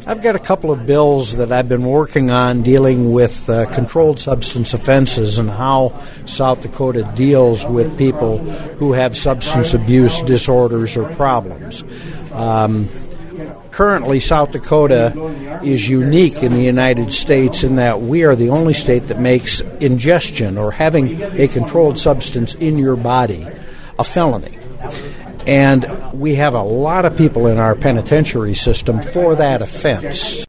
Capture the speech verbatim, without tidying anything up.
I've got a couple of bills that I've been working on dealing with uh, controlled substance offenses and how South Dakota deals with people who have substance abuse disorders or problems. Um, currently, South Dakota is unique in the United States in that we are the only state that makes ingestion or having a controlled substance in your body a felony. And we have a lot of people in our penitentiary system for that offense.